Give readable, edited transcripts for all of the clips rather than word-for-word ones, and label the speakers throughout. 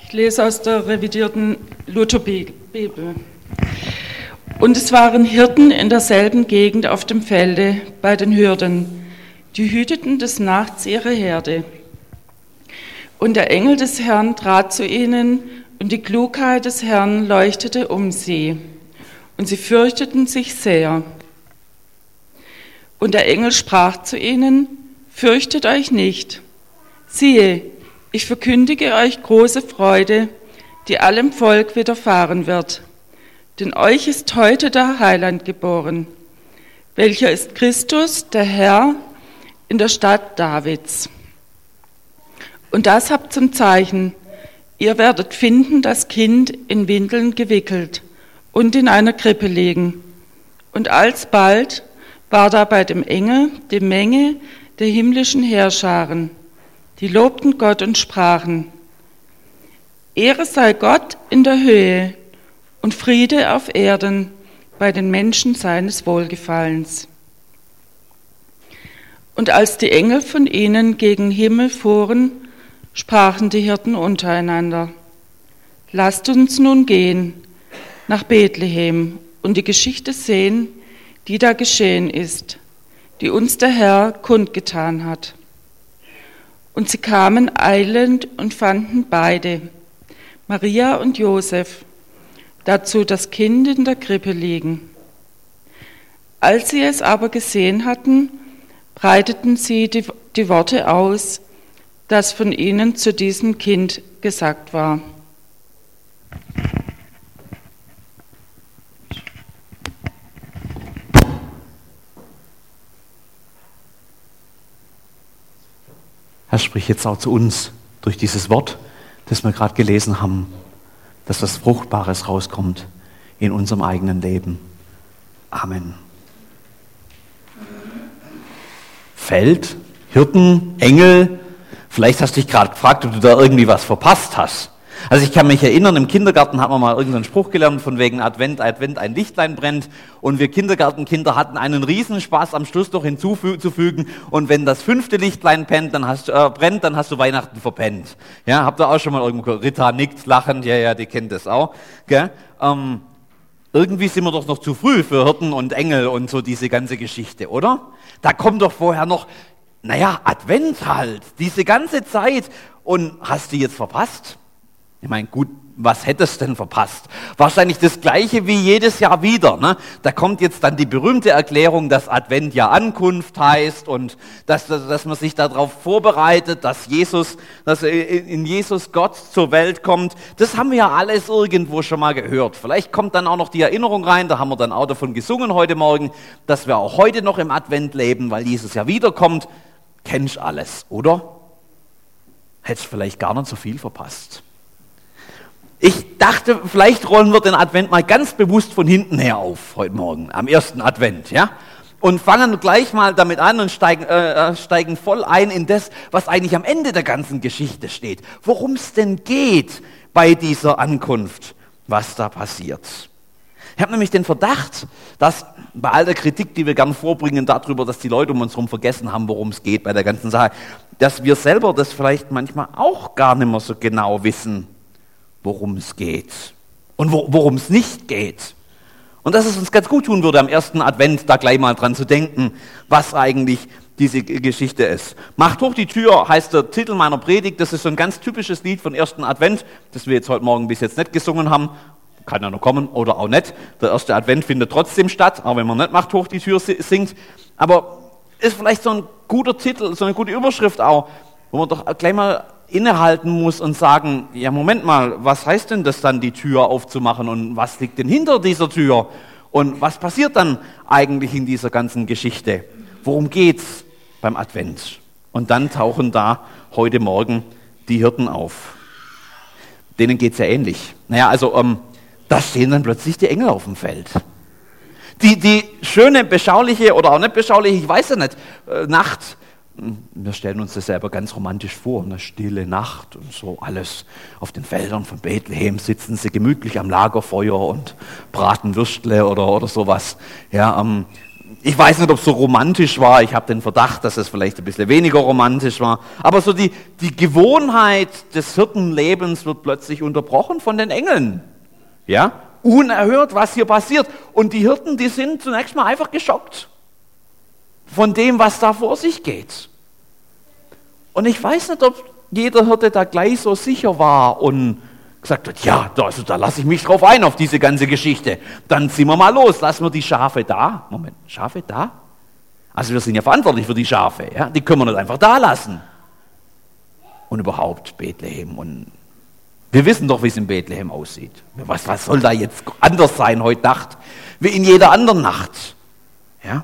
Speaker 1: Ich lese aus der revidierten Lutherbibel. Und es waren Hirten in derselben Gegend auf dem Felde bei den Hürden, die hüteten des Nachts ihre Herde. Und der Engel des Herrn trat zu ihnen, und die Klugheit des Herrn leuchtete um sie, und sie fürchteten sich sehr. Und der Engel sprach zu ihnen: Fürchtet euch nicht. Siehe, ich verkündige euch große Freude, die allem Volk widerfahren wird. Denn euch ist heute der Heiland geboren, welcher ist Christus, der Herr, in der Stadt Davids. Und das habt zum Zeichen: Ihr werdet finden das Kind in Windeln gewickelt und in einer Krippe liegen. Und alsbald war da bei dem Engel die Menge der himmlischen Heerscharen, die lobten Gott und sprachen: Ehre sei Gott in der Höhe und Friede auf Erden bei den Menschen seines Wohlgefallens. Und als die Engel von ihnen gegen Himmel fuhren, sprachen die Hirten untereinander: Lasst uns nun gehen nach Bethlehem und die Geschichte sehen, die da geschehen ist, die uns der Herr kundgetan hat. Und sie kamen eilend und fanden beide, Maria und Josef, dazu das Kind in der Krippe liegen. Als sie es aber gesehen hatten, breiteten sie die Worte aus, das von ihnen zu diesem Kind gesagt war.
Speaker 2: Herr, sprich jetzt auch zu uns durch dieses Wort, das wir gerade gelesen haben, dass was Fruchtbares rauskommt in unserem eigenen Leben. Amen. Feld, Hirten, Engel. Vielleicht hast du dich gerade gefragt, ob du da irgendwie was verpasst hast. Also ich kann mich erinnern, im Kindergarten haben wir mal irgendeinen Spruch gelernt, von wegen Advent, Advent, ein Lichtlein brennt. Und wir Kindergartenkinder hatten einen Riesenspaß, am Schluss noch hinzuzufügen. Und wenn das 5. Lichtlein brennt, dann hast du Weihnachten verpennt. Ja, habt ihr auch schon mal irgendwo gehört? Rita nickt lachend, ja, die kennt das auch. Gell? Irgendwie sind wir doch noch zu früh für Hirten und Engel und so diese ganze Geschichte, oder? Da kommt doch vorher noch, Advent halt, diese ganze Zeit. Und hast du jetzt verpasst? Ich meine, gut, was hättest du denn verpasst? Wahrscheinlich das Gleiche wie jedes Jahr wieder. Ne? Da kommt jetzt dann die berühmte Erklärung, dass Advent ja Ankunft heißt und dass man sich darauf vorbereitet, dass in Jesus Gott zur Welt kommt. Das haben wir ja alles irgendwo schon mal gehört. Vielleicht kommt dann auch noch die Erinnerung rein, da haben wir dann auch davon gesungen heute Morgen, dass wir auch heute noch im Advent leben, weil Jesus ja wiederkommt. Kennst alles, oder? Hättest vielleicht gar nicht so viel verpasst. Ich dachte, vielleicht rollen wir den Advent mal ganz bewusst von hinten her auf, heute Morgen, am ersten Advent, ja? Und fangen gleich mal damit an und steigen voll ein in das, was eigentlich am Ende der ganzen Geschichte steht. Worum es denn geht bei dieser Ankunft, was da passiert. Ich habe nämlich den Verdacht, dass bei all der Kritik, die wir gern vorbringen darüber, dass die Leute um uns herum vergessen haben, worum es geht bei der ganzen Sache, dass wir selber das vielleicht manchmal auch gar nicht mehr so genau wissen, worum es geht und worum es nicht geht. Und dass es uns ganz gut tun würde, am ersten Advent da gleich mal dran zu denken, was eigentlich diese Geschichte ist. Macht hoch die Tür, heißt der Titel meiner Predigt. Das ist so ein ganz typisches Lied von ersten Advent, das wir jetzt heute Morgen bis jetzt nicht gesungen haben. Kann ja noch kommen oder auch nicht. Der erste Advent findet trotzdem statt, auch wenn man nicht Macht hoch die Tür singt. Aber ist vielleicht so ein guter Titel, so eine gute Überschrift auch, wo man doch gleich mal innehalten muss und sagen, ja Moment mal, was heißt denn das dann, die Tür aufzumachen und was liegt denn hinter dieser Tür und was passiert dann eigentlich in dieser ganzen Geschichte? Worum geht's beim Advent? Und dann tauchen da heute Morgen die Hirten auf. Denen geht's ja ähnlich. Da stehen dann plötzlich die Engel auf dem Feld. Die schöne, beschauliche oder auch nicht beschauliche, ich weiß ja nicht, Nacht. Wir stellen uns das selber ganz romantisch vor, eine stille Nacht und so alles. Auf den Feldern von Bethlehem sitzen sie gemütlich am Lagerfeuer und braten Würstle oder sowas. Ja, ich weiß nicht, ob es so romantisch war. Ich habe den Verdacht, dass es vielleicht ein bisschen weniger romantisch war. Aber so die Gewohnheit des Hirtenlebens wird plötzlich unterbrochen von den Engeln. Ja? Unerhört, was hier passiert. Und die Hirten, die sind zunächst mal einfach geschockt von dem, was da vor sich geht. Und ich weiß nicht, ob jeder Hirte da gleich so sicher war und gesagt hat, ja, also da lasse ich mich drauf ein, auf diese ganze Geschichte. Dann ziehen wir mal los, lassen wir die Schafe da. Moment, Schafe da? Also wir sind ja verantwortlich für die Schafe, ja? Die können wir nicht einfach da lassen. Und überhaupt Bethlehem. Und wir wissen doch, wie es in Bethlehem aussieht. Was soll da jetzt anders sein heute Nacht, wie in jeder anderen Nacht? Ja?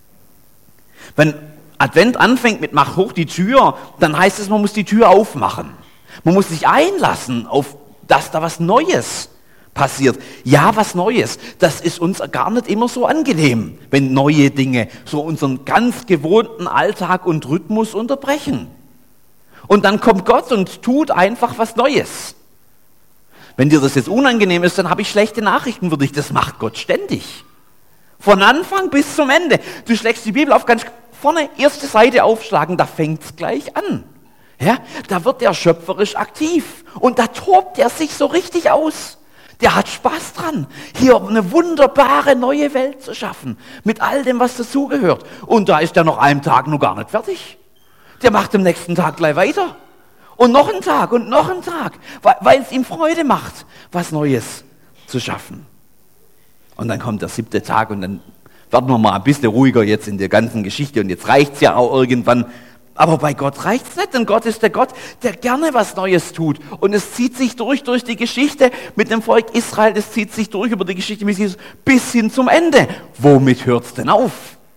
Speaker 2: Wenn Advent anfängt mit mach hoch die Tür, dann heißt es, man muss die Tür aufmachen. Man muss sich einlassen auf, dass da was Neues passiert. Ja, was Neues. Das ist uns gar nicht immer so angenehm, wenn neue Dinge so unseren ganz gewohnten Alltag und Rhythmus unterbrechen. Und dann kommt Gott und tut einfach was Neues. Wenn dir das jetzt unangenehm ist, dann habe ich schlechte Nachrichten für dich. Das macht Gott ständig. Von Anfang bis zum Ende. Du schlägst die Bibel auf, ganz vorne, erste Seite aufschlagen, da fängt es gleich an. Ja, da wird er schöpferisch aktiv und da tobt er sich so richtig aus. Der hat Spaß dran, hier eine wunderbare neue Welt zu schaffen, mit all dem, was dazugehört. Und da ist er noch einen Tag noch gar nicht fertig. Der macht am nächsten Tag gleich weiter. Und noch einen Tag und noch einen Tag, weil es ihm Freude macht, was Neues zu schaffen. Und dann kommt der 7. Tag und dann werden wir mal ein bisschen ruhiger jetzt in der ganzen Geschichte. Und jetzt reicht es ja auch irgendwann. Aber bei Gott reicht es nicht, denn Gott ist der Gott, der gerne was Neues tut. Und es zieht sich durch die Geschichte mit dem Volk Israel, es zieht sich durch über die Geschichte mit Jesus bis hin zum Ende. Womit hört es denn auf?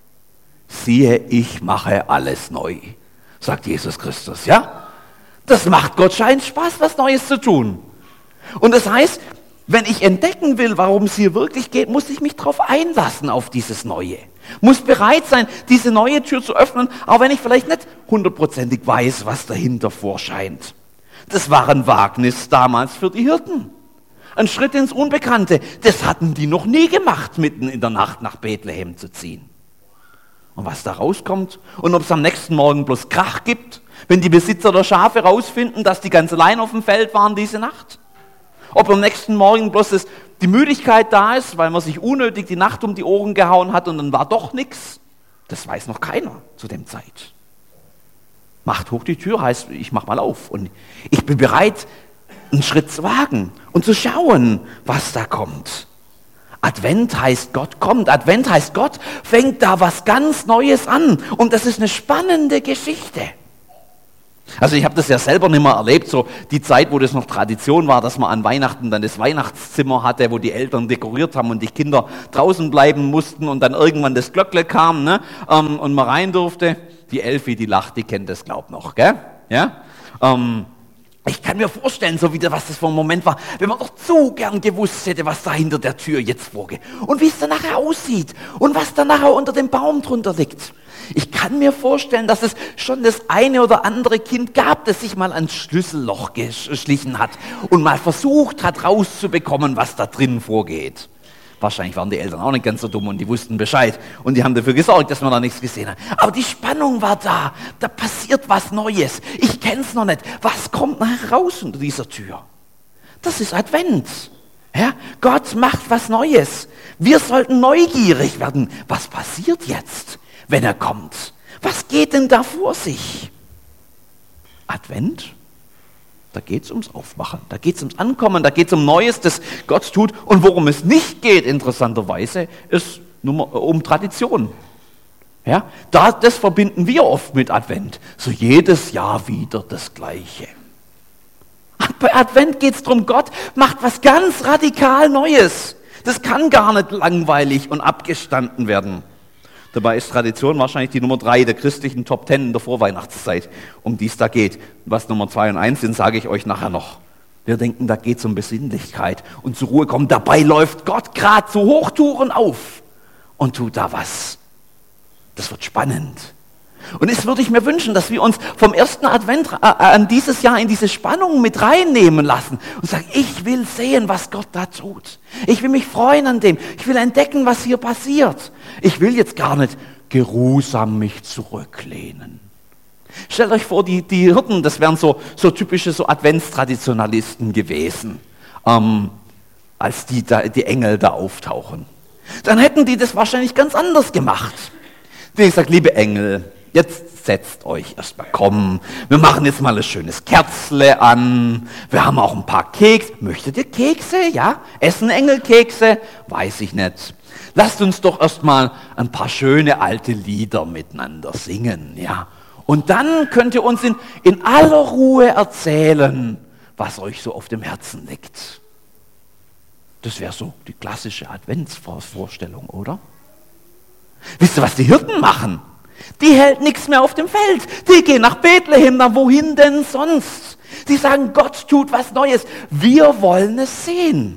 Speaker 2: Siehe, ich mache alles neu, sagt Jesus Christus, ja? Das macht Gott scheint Spaß, was Neues zu tun. Und das heißt, wenn ich entdecken will, warum es hier wirklich geht, muss ich mich darauf einlassen, auf dieses Neue. Muss bereit sein, diese neue Tür zu öffnen, auch wenn ich vielleicht nicht hundertprozentig weiß, was dahinter vorscheint. Das war ein Wagnis damals für die Hirten. Ein Schritt ins Unbekannte. Das hatten die noch nie gemacht, mitten in der Nacht nach Bethlehem zu ziehen. Und was da rauskommt und ob es am nächsten Morgen bloß Krach gibt, wenn die Besitzer der Schafe rausfinden, dass die ganz allein auf dem Feld waren diese Nacht. Ob am nächsten Morgen bloß die Müdigkeit da ist, weil man sich unnötig die Nacht um die Ohren gehauen hat und dann war doch nichts. Das weiß noch keiner zu dem Zeit. Macht hoch die Tür heißt, ich mach mal auf. Und ich bin bereit, einen Schritt zu wagen und zu schauen, was da kommt. Advent heißt, Gott kommt. Advent heißt, Gott fängt da was ganz Neues an. Und das ist eine spannende Geschichte. Also ich habe das ja selber nicht mehr erlebt, so die Zeit, wo das noch Tradition war, dass man an Weihnachten dann das Weihnachtszimmer hatte, wo die Eltern dekoriert haben und die Kinder draußen bleiben mussten und dann irgendwann das Glöckle kam, ne, und man rein durfte. Die Elfi, die lacht, die kennt das, glaub noch, gell? Ja? Ich kann mir vorstellen, so wieder, was das für ein Moment war, wenn man doch zu gern gewusst hätte, was da hinter der Tür jetzt vorgeht und wie es dann nachher aussieht und was dann nachher unter dem Baum drunter liegt. Ich kann mir vorstellen, dass es schon das eine oder andere Kind gab, das sich mal ans Schlüsselloch geschlichen hat und mal versucht hat, rauszubekommen, was da drin vorgeht. Wahrscheinlich waren die Eltern auch nicht ganz so dumm und die wussten Bescheid und die haben dafür gesorgt, dass man da nichts gesehen hat. Aber die Spannung war da passiert was Neues. Ich kenn's noch nicht. Was kommt nachher raus unter dieser Tür? Das ist Advent. Ja? Gott macht was Neues. Wir sollten neugierig werden. Was passiert jetzt, wenn er kommt? Was geht denn da vor sich? Advent? Da geht es ums Aufmachen, da geht es ums Ankommen, da geht es um Neues, das Gott tut. Und worum es nicht geht, interessanterweise, ist nur um Tradition. Ja, das verbinden wir oft mit Advent. So jedes Jahr wieder das Gleiche. Bei Advent geht es darum, Gott macht was ganz radikal Neues. Das kann gar nicht langweilig und abgestanden werden. Dabei ist Tradition wahrscheinlich die Nummer 3 der christlichen Top 10 in der Vorweihnachtszeit, um die es da geht. Was Nummer 2 und 1 sind, sage ich euch nachher noch. Wir denken, da geht es um Besinnlichkeit und zur Ruhe kommen. Dabei läuft Gott gerade zu Hochtouren auf und tut da was. Das wird spannend. Und es würde ich mir wünschen, dass wir uns vom ersten Advent an dieses Jahr in diese Spannung mit reinnehmen lassen und sagen, ich will sehen, was Gott da tut. Ich will mich freuen an dem. Ich will entdecken, was hier passiert. Ich will jetzt gar nicht geruhsam mich zurücklehnen. Stellt euch vor, die Hirten, das wären so typische so Adventstraditionalisten gewesen, als die Engel da auftauchen. Dann hätten die das wahrscheinlich ganz anders gemacht. Die haben gesagt, liebe Engel, jetzt setzt euch erstmal, komm, wir machen jetzt mal ein schönes Kerzle an, wir haben auch ein paar Kekse. Möchtet ihr Kekse? Ja? Essen Engel Kekse? Weiß ich nicht. Lasst uns doch erstmal ein paar schöne alte Lieder miteinander singen, ja? Und dann könnt ihr uns in aller Ruhe erzählen, was euch so auf dem Herzen liegt. Das wäre so die klassische Adventsvorstellung, oder? Wisst ihr, was die Hirten machen? Die hält nichts mehr auf dem Feld. Die gehen nach Bethlehem, na wohin denn sonst? Sie sagen, Gott tut was Neues. Wir wollen es sehen.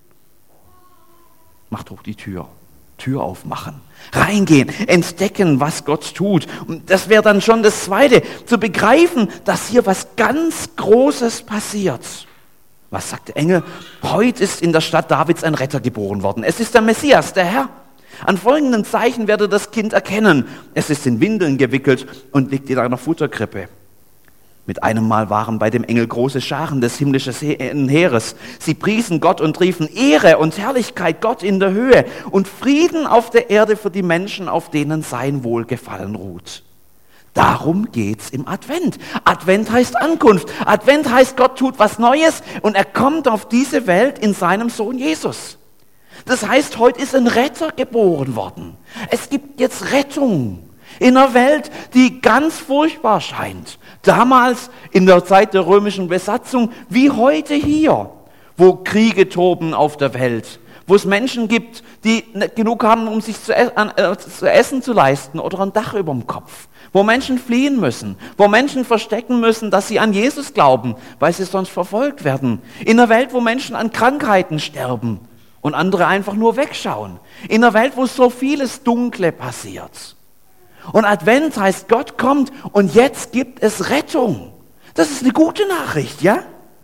Speaker 2: Macht hoch die Tür aufmachen, reingehen, entdecken, was Gott tut. Und das wäre dann schon das Zweite, zu begreifen, dass hier was ganz Großes passiert. Was sagt der Engel? Heute ist in der Stadt Davids ein Retter geboren worden. Es ist der Messias, der Herr. An folgenden Zeichen werdet ihr das Kind erkennen. Es ist in Windeln gewickelt und liegt in einer Futterkrippe. Mit einem Mal waren bei dem Engel große Scharen des himmlischen Heeres. Sie priesen Gott und riefen Ehre und Herrlichkeit Gott in der Höhe und Frieden auf der Erde für die Menschen, auf denen sein Wohlgefallen ruht. Darum geht's im Advent. Advent heißt Ankunft. Advent heißt, Gott tut was Neues und er kommt auf diese Welt in seinem Sohn Jesus. Das heißt, heute ist ein Retter geboren worden. Es gibt jetzt Rettung in einer Welt, die ganz furchtbar scheint. Damals in der Zeit der römischen Besatzung wie heute hier, wo Kriege toben auf der Welt, wo es Menschen gibt, die nicht genug haben, um sich zu essen zu leisten oder ein Dach über dem Kopf, wo Menschen fliehen müssen, wo Menschen verstecken müssen, dass sie an Jesus glauben, weil sie sonst verfolgt werden. In einer Welt, wo Menschen an Krankheiten sterben und andere einfach nur wegschauen. In einer Welt, wo so vieles Dunkle passiert. Und Advent heißt, Gott kommt und jetzt gibt es Rettung. Das ist eine gute Nachricht, ja?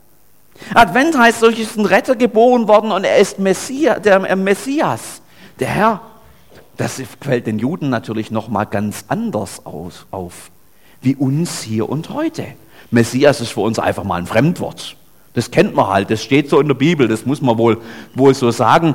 Speaker 2: Advent heißt, solch ist ein Retter geboren worden und er ist der Messias, der Herr. Das fällt den Juden natürlich nochmal ganz anders auf, wie uns hier und heute. Messias ist für uns einfach mal ein Fremdwort. Das kennt man halt, das steht so in der Bibel, das muss man wohl so sagen.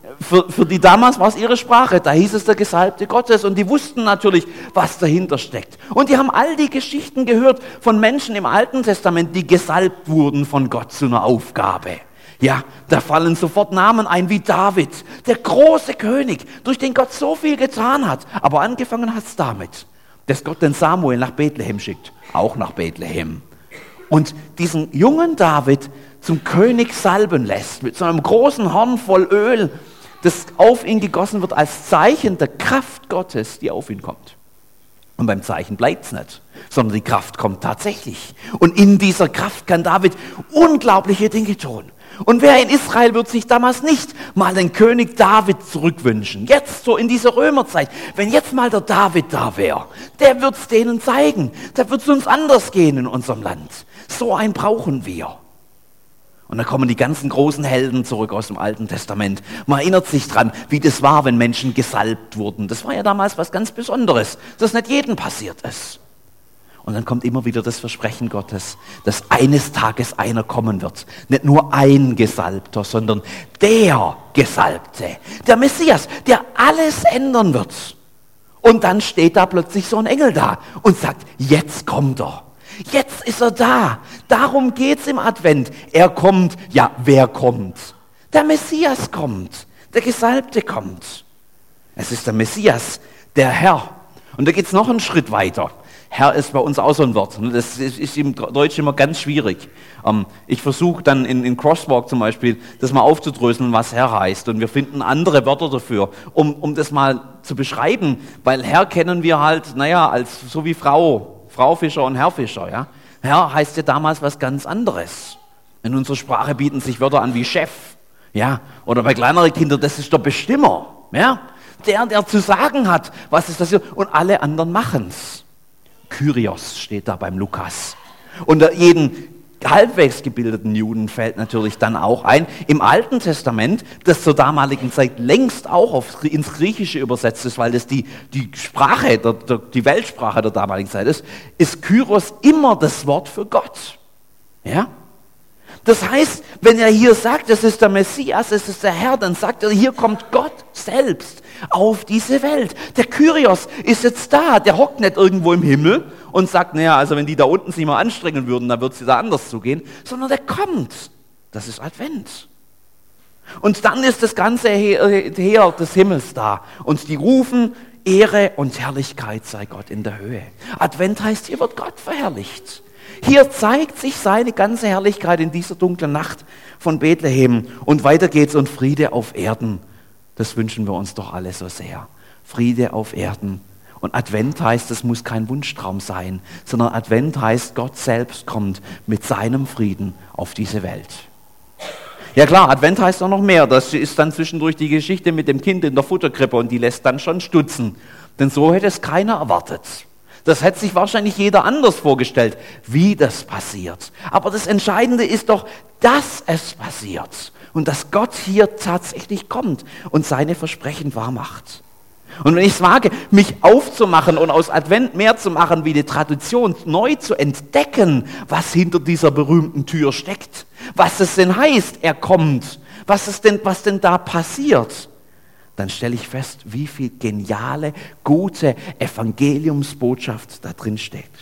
Speaker 2: Für die damals war es ihre Sprache, da hieß es der Gesalbte Gottes und die wussten natürlich, was dahinter steckt. Und die haben all die Geschichten gehört von Menschen im Alten Testament, die gesalbt wurden von Gott zu einer Aufgabe. Ja, da fallen sofort Namen ein wie David, der große König, durch den Gott so viel getan hat. Aber angefangen hat es damit, dass Gott den Samuel nach Bethlehem schickt, auch nach Bethlehem. Und diesen jungen David zum König salben lässt, mit so einem großen Horn voll Öl, das auf ihn gegossen wird als Zeichen der Kraft Gottes, die auf ihn kommt. Und beim Zeichen bleibt es nicht, sondern die Kraft kommt tatsächlich. Und in dieser Kraft kann David unglaubliche Dinge tun. Und wer in Israel wird sich damals nicht mal den König David zurückwünschen? Jetzt so in dieser Römerzeit, wenn jetzt mal der David da wäre, der wird es denen zeigen. Da wird es uns anders gehen in unserem Land. So einen brauchen wir. Und dann kommen die ganzen großen Helden zurück aus dem Alten Testament. Man erinnert sich dran, wie das war, wenn Menschen gesalbt wurden. Das war ja damals was ganz Besonderes, das nicht jedem passiert ist. Und dann kommt immer wieder das Versprechen Gottes, dass eines Tages einer kommen wird. Nicht nur ein Gesalbter, sondern der Gesalbte, der Messias, der alles ändern wird. Und dann steht da plötzlich so ein Engel da und sagt, jetzt kommt er. Jetzt ist er da. Darum geht's im Advent. Er kommt. Ja, wer kommt? Der Messias kommt. Der Gesalbte kommt. Es ist der Messias, der Herr. Und da geht's noch einen Schritt weiter. Herr ist bei uns auch so ein Wort. Das ist im Deutsch immer ganz schwierig. Ich versuche dann in Crosswalk zum Beispiel, das mal aufzudröseln, was Herr heißt. Und wir finden andere Wörter dafür, um das mal zu beschreiben. Weil Herr kennen wir halt, als so wie Frau Fischer und Herr Fischer. Ja? Herr heißt ja damals was ganz anderes. In unserer Sprache bieten sich Wörter an wie Chef. Ja? Oder bei kleineren Kindern, das ist der Bestimmer. Ja? Der zu sagen hat, was ist das hier. Und alle anderen machen's. Kyrios steht da beim Lukas. Und jeden halbwegs gebildeten Juden fällt natürlich dann auch ein, im Alten Testament, das zur damaligen Zeit längst auch ins Griechische übersetzt ist, weil das die Sprache, die Weltsprache der damaligen Zeit ist Kyrios immer das Wort für Gott. Ja? Das heißt, wenn er hier sagt, es ist der Messias, es ist der Herr, dann sagt er, hier kommt Gott selbst auf diese Welt. Der Kyrios ist jetzt da, der hockt nicht irgendwo im Himmel und sagt, naja, also wenn die da unten sich mal anstrengen würden, dann wird es da anders zugehen, sondern der kommt. Das ist Advent. Und dann ist das ganze Heer des Himmels da und die rufen, Ehre und Herrlichkeit sei Gott in der Höhe. Advent heißt, hier wird Gott verherrlicht. Hier zeigt sich seine ganze Herrlichkeit in dieser dunklen Nacht von Bethlehem. Und weiter geht's und Friede auf Erden. Das wünschen wir uns doch alle so sehr. Friede auf Erden. Und Advent heißt, es muss kein Wunschtraum sein, sondern Advent heißt, Gott selbst kommt mit seinem Frieden auf diese Welt. Ja klar, Advent heißt auch noch mehr. Das ist dann zwischendurch die Geschichte mit dem Kind in der Futterkrippe und die lässt dann schon stutzen. Denn so hätte es keiner erwartet. Das hätte sich wahrscheinlich jeder anders vorgestellt, wie das passiert. Aber das Entscheidende ist doch, dass es passiert und dass Gott hier tatsächlich kommt und seine Versprechen wahrmacht. Und wenn ich es wage, mich aufzumachen und aus Advent mehr zu machen wie die Tradition, neu zu entdecken, was hinter dieser berühmten Tür steckt, was es denn heißt, er kommt, was denn da passiert, dann stelle ich fest, wie viel geniale, gute Evangeliumsbotschaft da drin steckt.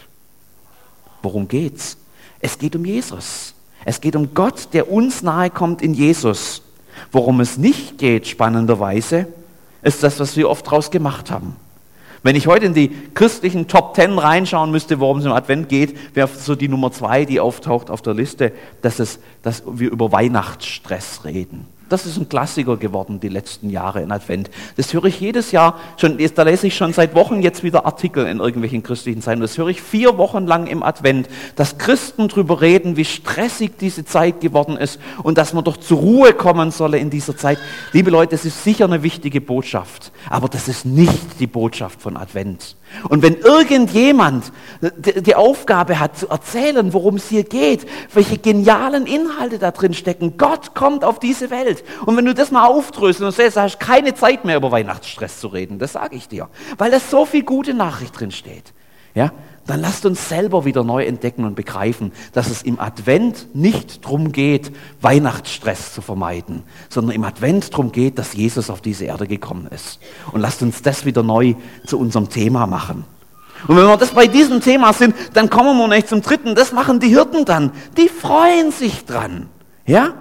Speaker 2: Worum geht's? Es geht um Jesus. Es geht um Gott, der uns nahe kommt in Jesus. Worum es nicht geht, spannenderweise, ist das, was wir oft draus gemacht haben. Wenn ich heute in die christlichen Top 10 reinschauen müsste, worum es im Advent geht, wäre so die Nummer 2, die auftaucht auf der Liste, dass wir über Weihnachtsstress reden. Das ist ein Klassiker geworden, die letzten Jahre in Advent. Das höre ich jedes Jahr, da lese ich schon seit Wochen jetzt wieder Artikel in irgendwelchen christlichen Zeitungen. Das höre ich 4 Wochen lang im Advent, dass Christen drüber reden, wie stressig diese Zeit geworden ist und dass man doch zur Ruhe kommen solle in dieser Zeit. Liebe Leute, das ist sicher eine wichtige Botschaft, aber das ist nicht die Botschaft von Advent. Und wenn irgendjemand die Aufgabe hat, zu erzählen, worum es hier geht, welche genialen Inhalte da drin stecken, Gott kommt auf diese Welt. Und wenn du das mal aufdröseln und sagst, hast du keine Zeit mehr über Weihnachtsstress zu reden, das sage ich dir, weil da so viel gute Nachricht drin steht. Ja? Dann lasst uns selber wieder neu entdecken und begreifen, dass es im Advent nicht darum geht, Weihnachtsstress zu vermeiden, sondern im Advent darum geht, dass Jesus auf diese Erde gekommen ist. Und lasst uns das wieder neu zu unserem Thema machen. Und wenn wir das bei diesem Thema sind, dann kommen wir nicht zum dritten. Das machen die Hirten dann. Die freuen sich dran. Ja?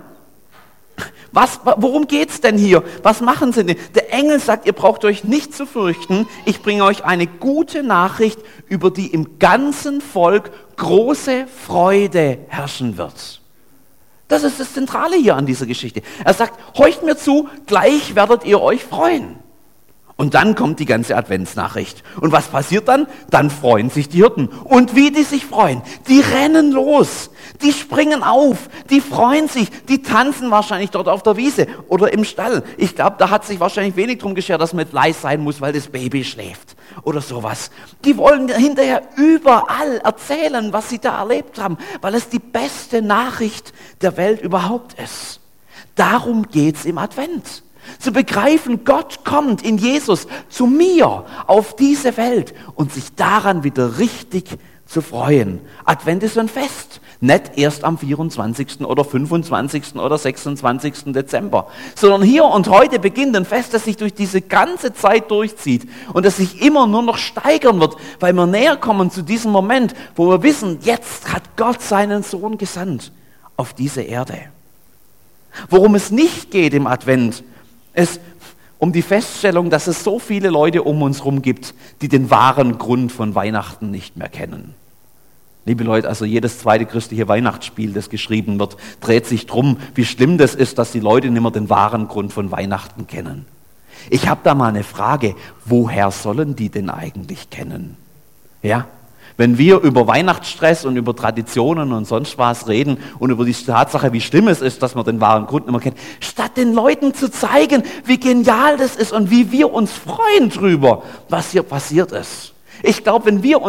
Speaker 2: Worum geht's denn hier? Was machen sie denn? Der Engel sagt, ihr braucht euch nicht zu fürchten. Ich bringe euch eine gute Nachricht, über die im ganzen Volk große Freude herrschen wird. Das ist das Zentrale hier an dieser Geschichte. Er sagt, horcht mir zu, gleich werdet ihr euch freuen. Und dann kommt die ganze Adventsnachricht. Und was passiert dann? Dann freuen sich die Hirten. Und wie die sich freuen, die rennen los, die springen auf, die freuen sich, die tanzen wahrscheinlich dort auf der Wiese oder im Stall. Ich glaube, da hat sich wahrscheinlich wenig drum geschert, dass man leise sein muss, weil das Baby schläft oder sowas. Die wollen hinterher überall erzählen, was sie da erlebt haben, weil es die beste Nachricht der Welt überhaupt ist. Darum geht's im Advent. Zu begreifen, Gott kommt in Jesus zu mir auf diese Welt und sich daran wieder richtig zu freuen. Advent ist ein Fest, nicht erst am 24. oder 25. oder 26. Dezember, sondern hier und heute beginnt ein Fest, das sich durch diese ganze Zeit durchzieht und das sich immer nur noch steigern wird, weil wir näher kommen zu diesem Moment, wo wir wissen, jetzt hat Gott seinen Sohn gesandt auf diese Erde. Worum es nicht geht im Advent, ist um die Feststellung, dass es so viele Leute um uns herum gibt, die den wahren Grund von Weihnachten nicht mehr kennen. Liebe Leute, also jedes zweite christliche Weihnachtsspiel, das geschrieben wird, dreht sich darum, wie schlimm das ist, dass die Leute nicht mehr den wahren Grund von Weihnachten kennen. Ich habe da mal eine Frage, woher sollen die denn eigentlich kennen? Ja? Wenn wir über Weihnachtsstress und über Traditionen und sonst was reden und über die Tatsache, wie schlimm es ist, dass man den wahren Grund nicht mehr kennt, statt den Leuten zu zeigen, wie genial das ist und wie wir uns freuen drüber, was hier passiert ist. Ich glaube, wenn wir uns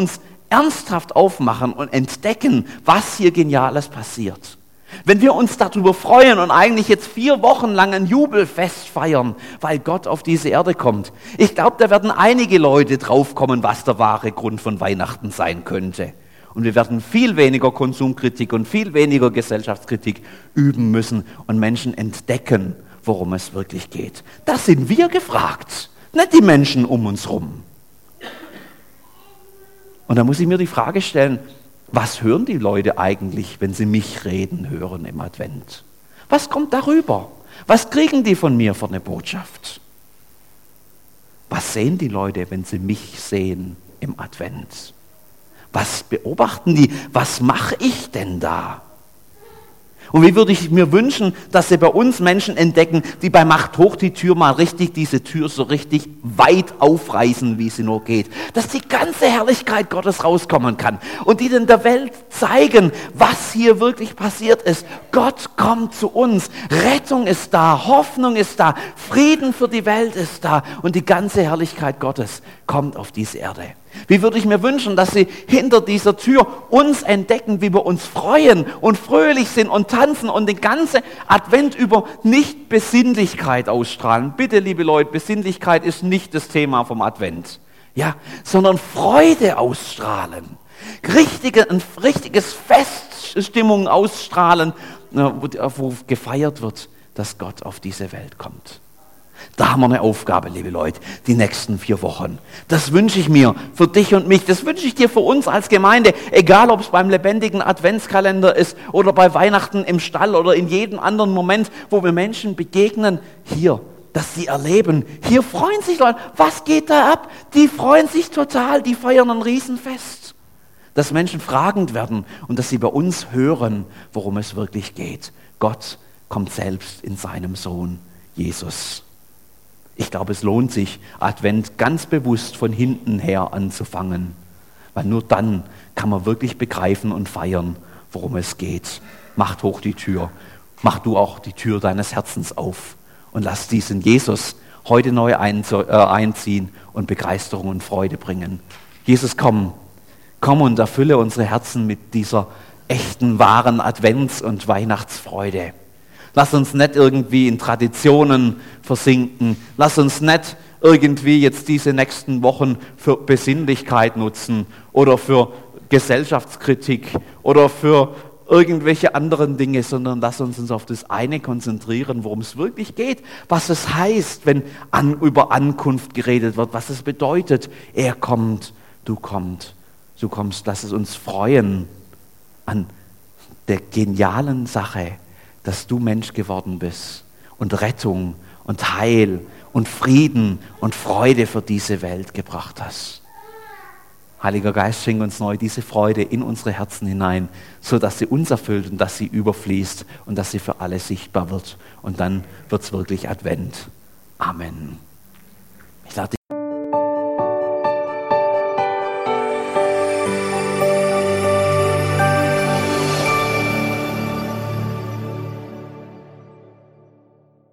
Speaker 2: ernsthaft aufmachen und entdecken, was hier Geniales passiert. Wenn wir uns darüber freuen und eigentlich jetzt 4 Wochen lang ein Jubelfest feiern, weil Gott auf diese Erde kommt. Ich glaube, da werden einige Leute draufkommen, was der wahre Grund von Weihnachten sein könnte. Und wir werden viel weniger Konsumkritik und viel weniger Gesellschaftskritik üben müssen und Menschen entdecken, worum es wirklich geht. Da sind wir gefragt, nicht die Menschen um uns rum. Und da muss ich mir die Frage stellen, was hören die Leute eigentlich, wenn sie mich reden hören im Advent? Was kommt darüber? Was kriegen die von mir für eine Botschaft? Was sehen die Leute, wenn sie mich sehen im Advent? Was beobachten die? Was mache ich denn da? Und wie würde ich mir wünschen, dass sie bei uns Menschen entdecken, die bei Macht hoch die Tür mal richtig, diese Tür so richtig weit aufreißen, wie sie nur geht. Dass die ganze Herrlichkeit Gottes rauskommen kann. Und die dann der Welt zeigen, was hier wirklich passiert ist. Gott kommt zu uns. Rettung ist da, Hoffnung ist da, Frieden für die Welt ist da. Und die ganze Herrlichkeit Gottes kommt auf diese Erde. Wie würde ich mir wünschen, dass sie hinter dieser Tür uns entdecken, wie wir uns freuen und fröhlich sind und tanzen und den ganzen Advent über nicht Besinnlichkeit ausstrahlen. Bitte, liebe Leute, Besinnlichkeit ist nicht das Thema vom Advent, ja, sondern Freude ausstrahlen. Richtiges Feststimmung ausstrahlen, wo gefeiert wird, dass Gott auf diese Welt kommt. Da haben wir eine Aufgabe, liebe Leute, die nächsten 4 Wochen. Das wünsche ich mir für dich und mich, das wünsche ich dir für uns als Gemeinde, egal ob es beim lebendigen Adventskalender ist oder bei Weihnachten im Stall oder in jedem anderen Moment, wo wir Menschen begegnen, hier, dass sie erleben, hier freuen sich Leute, was geht da ab? Die freuen sich total, die feiern ein Riesenfest. Dass Menschen fragend werden und dass sie bei uns hören, worum es wirklich geht. Gott kommt selbst in seinem Sohn Jesus. Ich glaube, es lohnt sich, Advent ganz bewusst von hinten her anzufangen, weil nur dann kann man wirklich begreifen und feiern, worum es geht. Macht hoch die Tür, mach du auch die Tür deines Herzens auf und lass diesen Jesus heute neu einziehen und Begeisterung und Freude bringen. Jesus, komm und erfülle unsere Herzen mit dieser echten, wahren Advents- und Weihnachtsfreude. Lass uns nicht irgendwie in Traditionen versinken. Lass uns nicht irgendwie jetzt diese nächsten Wochen für Besinnlichkeit nutzen oder für Gesellschaftskritik oder für irgendwelche anderen Dinge, sondern lass uns auf das eine konzentrieren, worum es wirklich geht, was es heißt, wenn über Ankunft geredet wird, was es bedeutet. Er kommt, du kommst. Lass es uns freuen an der genialen Sache, dass du Mensch geworden bist und Rettung und Heil und Frieden und Freude für diese Welt gebracht hast. Heiliger Geist, schenk uns neu diese Freude in unsere Herzen hinein, so dass sie uns erfüllt und dass sie überfließt und dass sie für alle sichtbar wird. Und dann wird es wirklich Advent. Amen. Ich lade dich